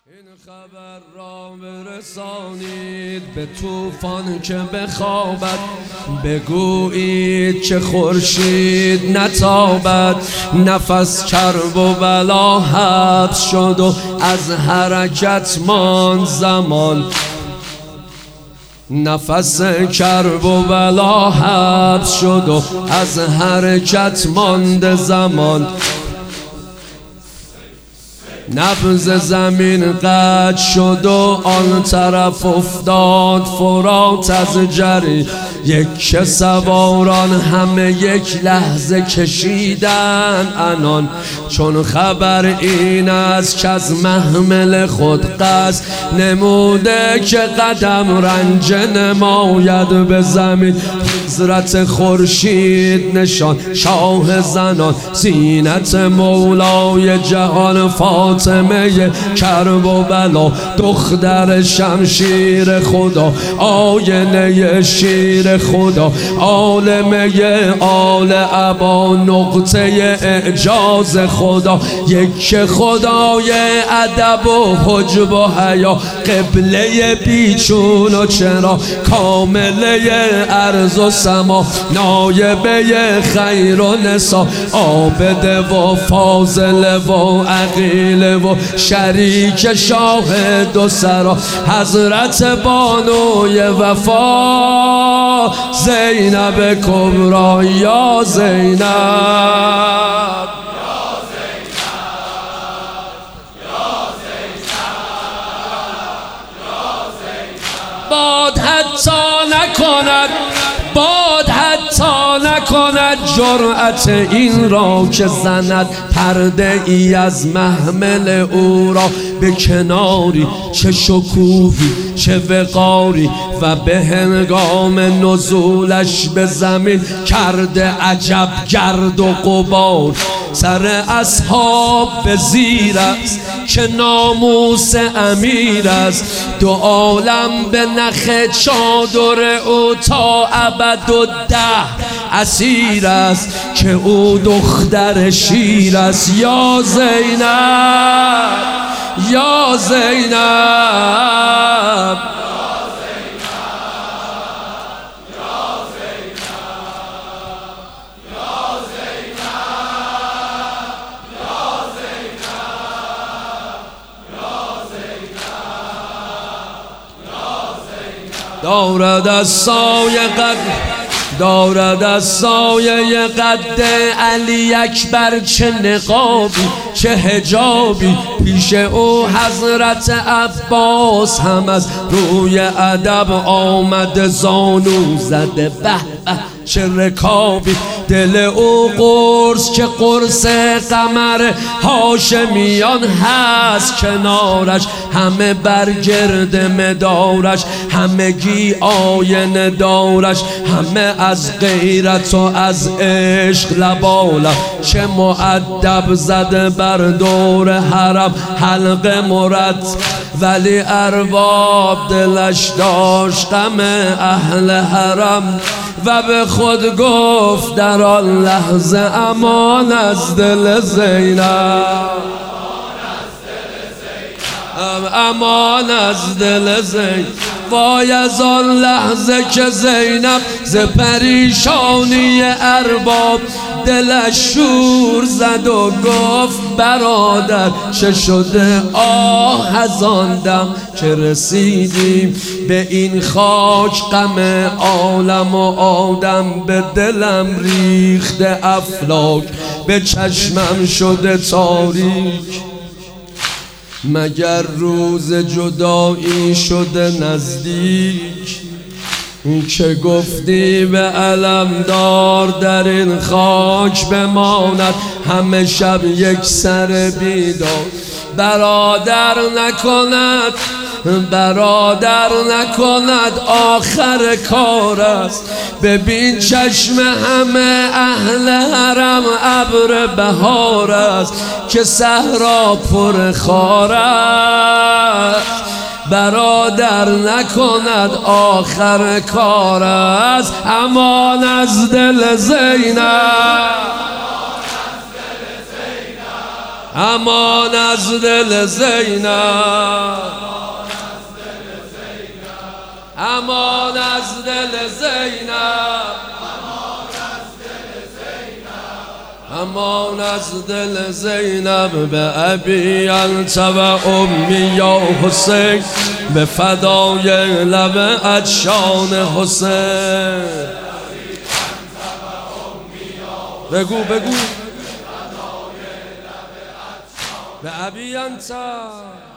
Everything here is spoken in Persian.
این خبر را برسانید به طوفان که بخوابد، بگویید که خورشید نتابد. نفس کرب و بلا حبس شد و از حرکت ماند زمان. نفس کرب و بلا حبس شد و از حرکت ماند زمان. نبض زمین قطع شد و آن طرف افتاد فرات از جری. یک سواران همه یک لحظه کشیدن عنان، چون خبر این است که از محمل خود قصد نموده که قدم رنج نماید به زمین. حضرت خورشید نشان شاه زنان، زینت مولای جهان فاطمه کرب و بلا، دختر شمشیر خدا، آینه شیر خدا، عالمه آل ابا، نقطه اعجاز خدا، یک خدای ادب و حجب و حیا، قبله بیچون و چرا، کامله ارض و سما، نایبه خیر و نسا، عابد و فاضل و عقیل و شریک شاه دو سرا، حضرت بانوی وفا، زینب کبرا یا زینب. باد حتی نکند، باد حتی نکند جرأت این را که زند پرده ای از محمل او را به کناری. چه شکوهی چه وقاری و به هنگام نزولش به زمین کرده عجب گرد و غبار. سر اصحاب به زیر است که ناموس امیر است، دو عالم به نخ چادر او تا ابد و ده اسیر است که او دختر شیر است. یا زینب یا زینب، دارد از سایه قد، دارد از سایه قد علی اکبر چه نقابی چه حجابی، پیش او حضرت عباس هم از روی ادب آمده زانو زده، به به چه رکابی. دل او قرص که قرص قمر هاشمیان هست کنارش، همه برگرد مدارش، همگی آینه دارش، همه از غیرت و از عشق لباله. چه مؤدب زده بر دور حرم حلقه مرد، ولی ارباب دلش داشت غم اهل حرم و به خود گفت در آن لحظه امان از دل زینب، امان از دل زینب. وای از آن لحظه که زینب ز پریشانی ارباب دلش شور زد و گفت برادر چه شده؟ آه از آن دم که رسیدیم به این خاک، غم عالم و آدم به دلم ریخته افلاک، به چشمم شده تاریک. مگر روز جدایی شده نزدیک که گفتی به علمدار در این خاک بماند همه شب یک سر بیدار. برادر نکند، برادر نکند آخر کار است. ببین چشم همه اهل حرم ابر بهار است که صحرا پر خار است. برادر نکند آخر کار است، امان از دل زینب، امان از دل زینب، امان از دل زینب، امان از دل زینب. به ابی انت و امی یا حسین، به فدای لب عطشان حسین. بگو بگو به ابی انت